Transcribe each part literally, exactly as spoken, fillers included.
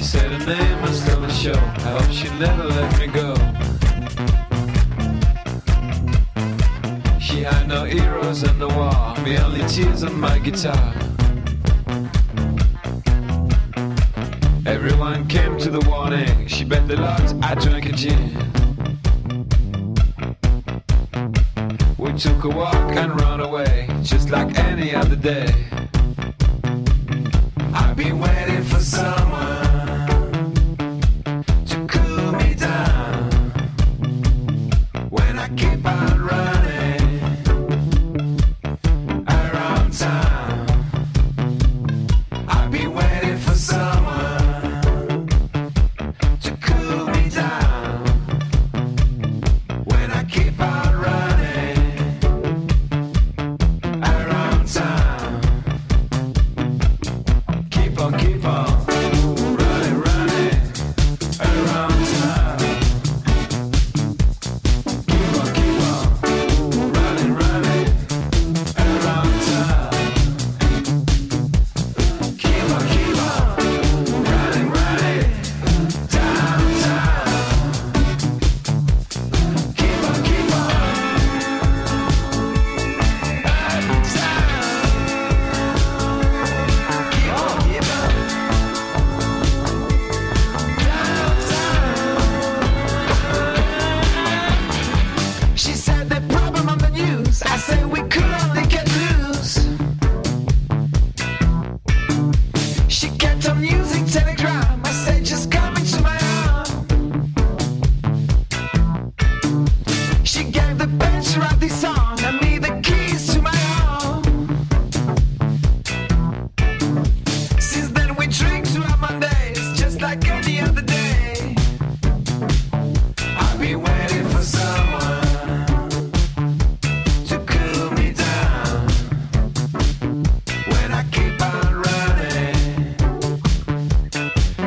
She said her name and stole the show. I hope she'd never let me go. She had no heroes on the wall, me only tears on my guitar. Everyone came to the warning. She bet the odds I drank a gin. We took a walk and ran away, just like any other day. I've been waiting for someone to cool me down when I keep on running around town. I've been waiting for someone to cool me down when I keep on running around town. Keep on, keep on running, running around town. Keep on, keep on running, running around town. Keep on, keep on running, running downtown. Keep on, keep on She said the problem on the news. I said we could only get loose. She kept on using Telegram. I said just come into my arm. She gave the bench of the song and me the keys to my home. Since then we drink to our Mondays, just like any other day. I've been waiting for someone to cool me down when I keep on running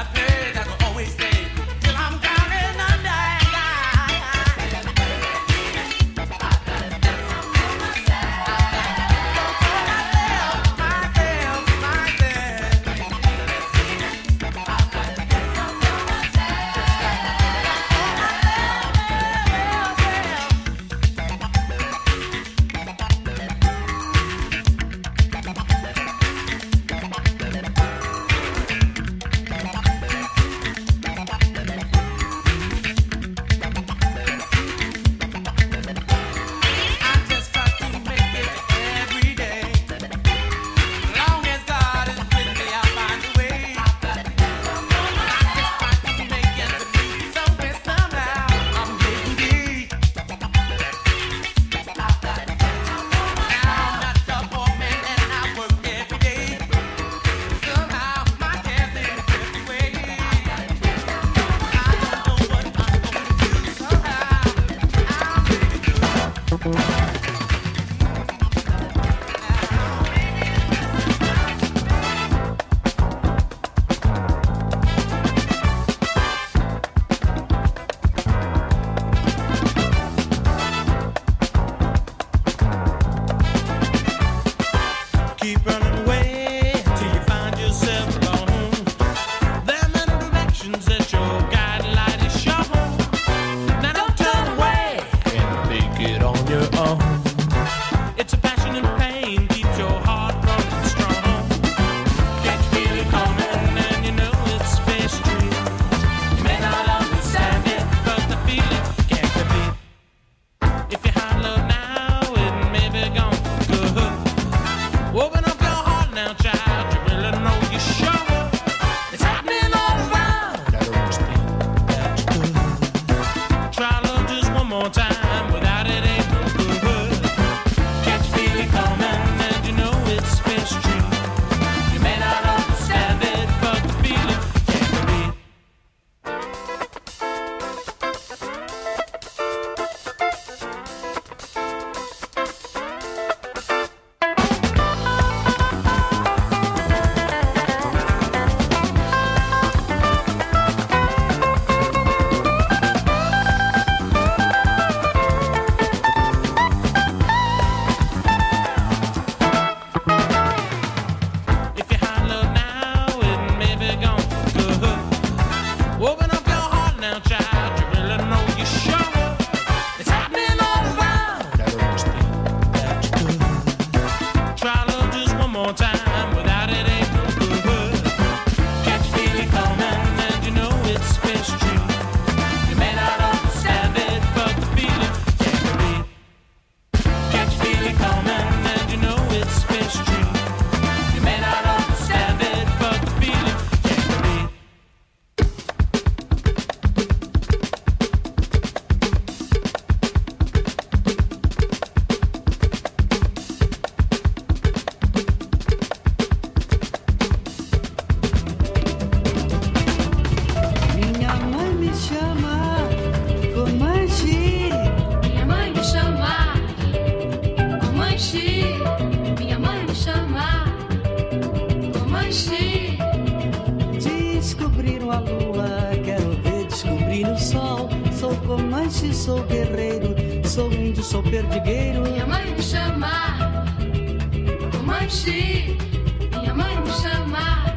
Comanche, sou guerreiro, sou índio, sou perdigueiro. Minha mãe me chama Comanche, minha mãe me chama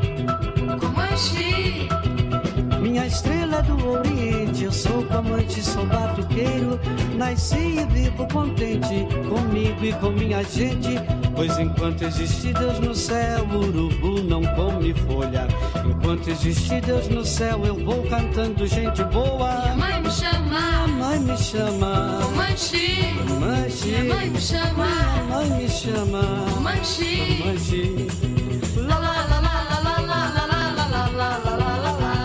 Comanche. Minha estrela do Oriente, eu sou Comanche, sou batuqueiro. Nasci e vivo contente comigo e com minha gente. Pois enquanto existe Deus no céu, o urubu não come folha. Enquanto existe Deus no céu, eu vou cantando gente boa. Minha mãe me chama, minha mãe me chama Comanche, Comanche. minha mãe me chama, minha mãe me chama Comanche. Comanche. La la la la la la la la la la la la la la la.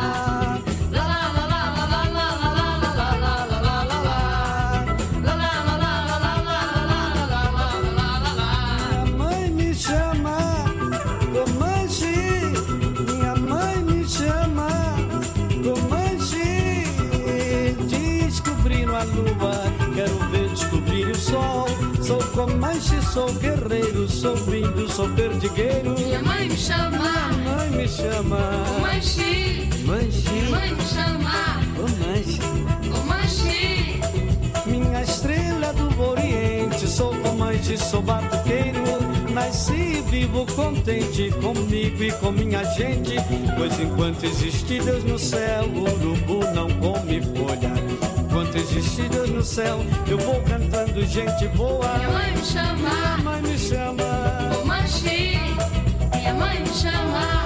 Quero ver descobrir o sol. Sou Comanche, sou guerreiro, sou índio, sou perdigueiro. Minha mãe me chama, minha mãe me chama Comanche. sou batuqueiro, nasci e vivo contente comigo e com minha gente. Pois enquanto existir Deus no céu, o urubu não come folha. Enquanto existir Deus no céu, eu vou cantando gente boa. Minha mãe me chama, minha mãe me chama, ô Manchi. Minha mãe me chama.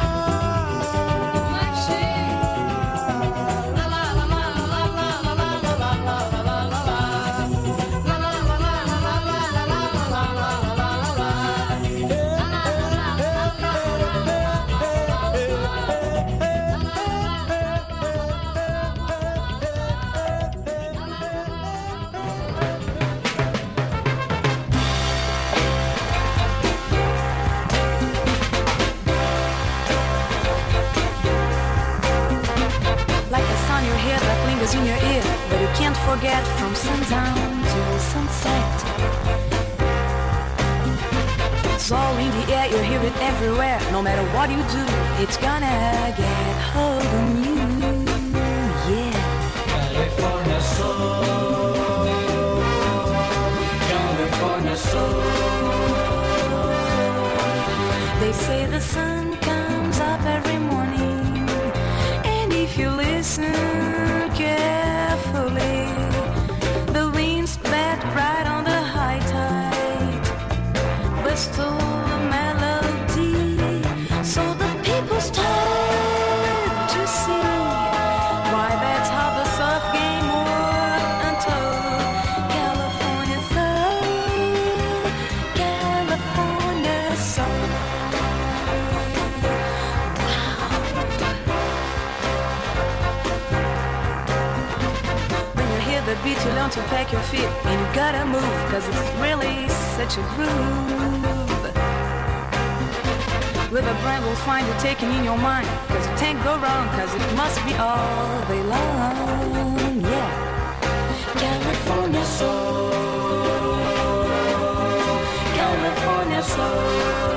In your ear, but you can't forget from sundown till sunset. It's all in the air, you hear it everywhere. No matter what you do, it's gonna get hold on you. Yeah. California soul, California soul. They say the sun comes up every morning, and if you listen carefully, the winds bat right on the high tide, but still the melody. So the people started to see why that's how the surf game worked until California soul, California soul. The beat, you learn to pack your feet, and you gotta move, cause it's really such a groove. With a brand will find you taking in your mind, cause you can't go wrong, cause it must be all day long. Yeah. California soul, California soul.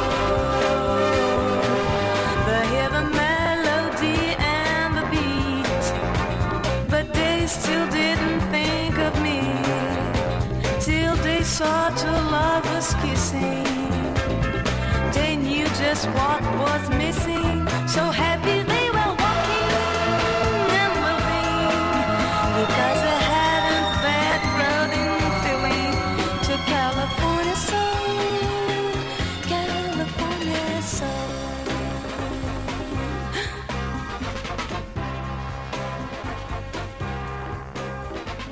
They hear the melody and the beat, but they still didn't think of me till they saw two lovers kissing. They knew just what was missing. So happy they were walking and moving, because they hadn't that running feeling to California soul, California soul.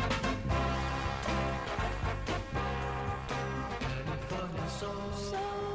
So